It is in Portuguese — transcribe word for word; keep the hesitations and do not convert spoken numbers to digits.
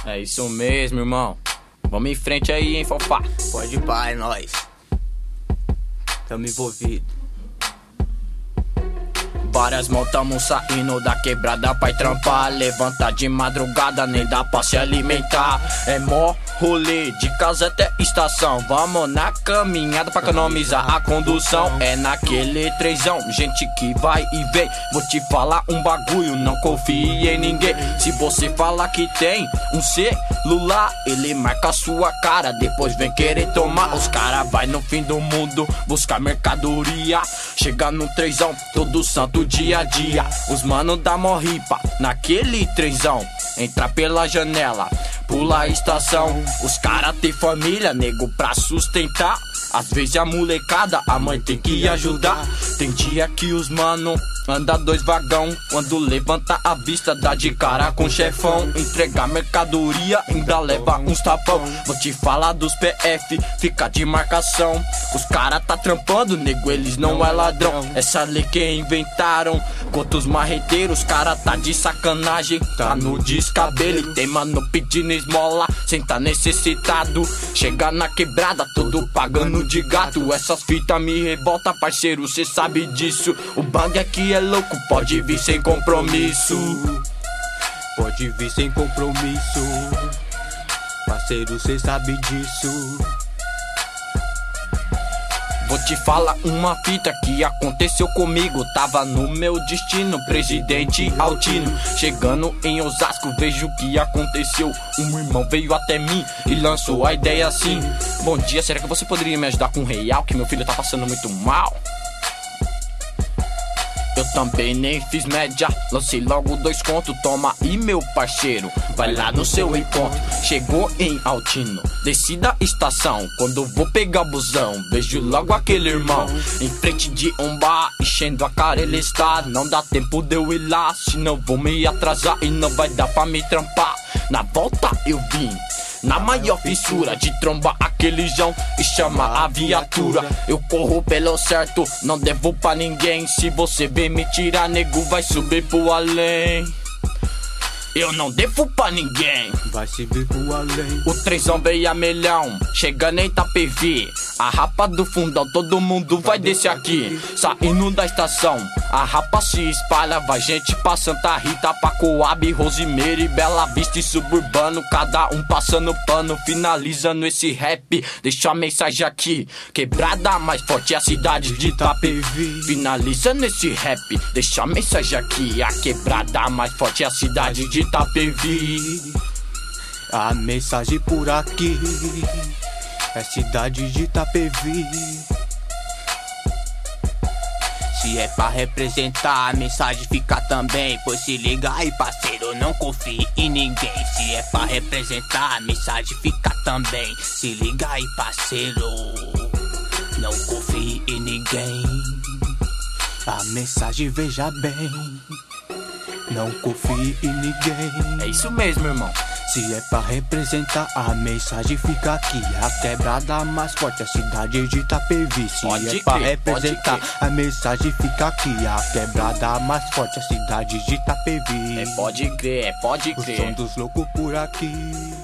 É isso mesmo, irmão. Vamos em frente aí, hein, Fofá. Pode ir, pai, é nóis. Tamo envolvido. Várias mãos tamo saindo da quebrada pra ir trampar. Levanta de madrugada, nem dá pra se alimentar. É mó rolê, de casa até estação. Vamos na caminhada pra economizar a condução. É naquele trezão, gente que vai e vem. Vou te falar um bagulho, não confie em ninguém. Se você falar que tem um celular, ele marca a sua cara, depois vem querer tomar. Os cara vai no fim do mundo buscar mercadoria. Chega no trezão, todo santo dia a dia. Os mano da morripa naquele trenzão. Entra pela janela, pula a estação. Os cara tem família, nego, pra sustentar. Às vezes a molecada, a mãe tem que ajudar. Tem dia que os mano anda dois vagão. Quando levanta a vista, dá de cara com chefão. Entregar mercadoria, ainda leva uns tapão. Vou te falar dos P F, fica de marcação. Os cara tá trampando, nego, eles não é ladrão. Essa lei que inventaram contra os marreteiros, cara tá de sacanagem. Tá no descabelo e tem mano pedindo esmola sem tá necessitado. Chega na quebrada, todo pagando de gato. Essas fitas me revolta, parceiro, cê sabe disso. O bang aqui é louco, pode vir sem compromisso. Pode vir sem compromisso. Parceiro, cê sabe disso. Vou te falar uma fita que aconteceu comigo. Tava no meu destino, presidente Altino. Chegando em Osasco, vejo o que aconteceu. Um irmão veio até mim e lançou a ideia assim: bom dia, será que você poderia me ajudar com um real? Que meu filho tá passando muito mal. Eu também nem fiz média, lancei logo dois contos. Toma aí, meu parceiro, vai lá no seu encontro. Chegou em Altino, desci da estação. Quando vou pegar busão, vejo logo aquele irmão em frente de um bar, enchendo a cara ele está. Não dá tempo de eu ir lá, senão vou me atrasar e não vai dar pra me trampar. Na volta eu vim na maior fissura de trombar aquele jão e chama a viatura. Eu corro pelo certo, não devo pra ninguém. Se você vem me tirar, nego, vai subir pro além. Eu não devo pra ninguém, vai subir pro além. O trenzão veio a milhão, chegando em Itapevi. A rapa do fundão, todo mundo vai descer aqui. Saindo da estação, a rapa se espalha. Vai gente pra Santa Rita, pra Coab, Rosimeira e Bela Vista e Suburbano. Cada um passando pano, finalizando esse rap. Deixa a mensagem aqui: quebrada mais forte é a cidade de Itapevi. Finalizando esse rap, deixa a mensagem aqui: a quebrada mais forte é a cidade de Itapevi. A mensagem por aqui é cidade de Itapevi. Se é pra representar, a mensagem fica também. Pois se liga aí, parceiro, não confie em ninguém. Se é pra representar, a mensagem fica também. Se liga aí, parceiro, não confie em ninguém. A mensagem veja bem, não confie em ninguém. É isso mesmo, irmão. Se é pra representar, a mensagem fica aqui: a quebrada mais forte é a cidade de Itapevi. Se pode é pra crer, representar, a mensagem fica aqui: a quebrada mais forte é a cidade de Itapevi. É pode crer, é pode O crer. som dos loucos por aqui.